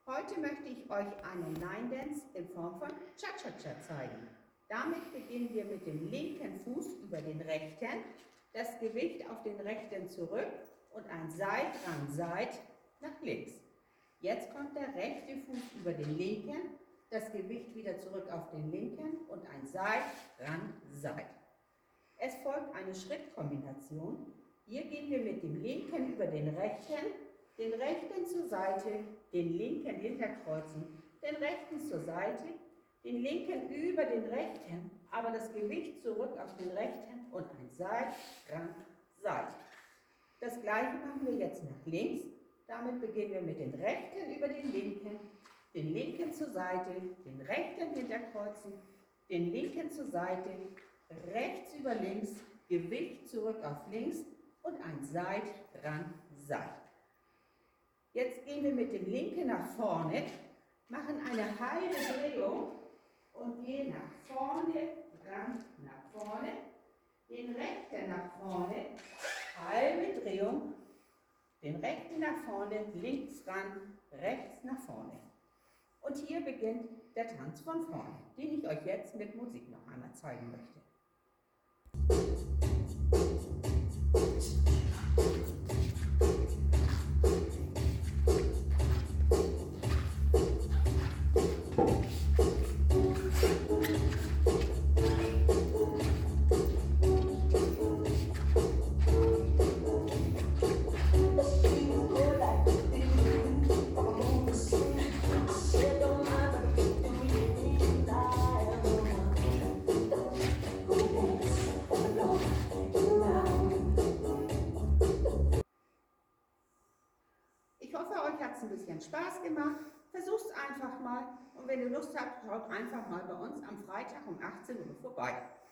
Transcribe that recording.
Heute möchte ich euch einen Line Dance in Form von Cha-Cha-Cha zeigen. Damit beginnen wir mit dem linken Fuß über den rechten, das Gewicht auf den rechten zurück und ein Seit, Ran, Seit nach links. Jetzt kommt der rechte Fuß über den linken, das Gewicht wieder zurück auf den linken und ein Seit, Ran, Seit. Es folgt eine Schrittkombination. Hier gehen wir mit dem linken über den rechten zur Seite, den linken hinterkreuzen, den rechten zur Seite, den linken über den rechten, aber das Gewicht zurück auf den rechten und ein Seit, Ran, Seit. Das gleiche machen wir jetzt nach links. Damit beginnen wir mit den rechten über den linken zur Seite, den rechten hinterkreuzen, den linken zur Seite, rechts über links, Gewicht zurück auf links und ein Seit, Ran, Seit. Jetzt gehen wir mit dem linken nach vorne, machen eine halbe Drehung und gehen nach vorne, ran, nach vorne, den rechten nach vorne, halbe Drehung, den rechten nach vorne, links ran, rechts nach vorne. Und hier beginnt der Tanz von vorne, den ich euch jetzt mit Musik noch einmal zeigen möchte. Ich hoffe, euch hat es ein bisschen Spaß gemacht. Versucht es einfach mal und wenn ihr Lust habt, schaut einfach mal bei uns am Freitag um 18 Uhr vorbei.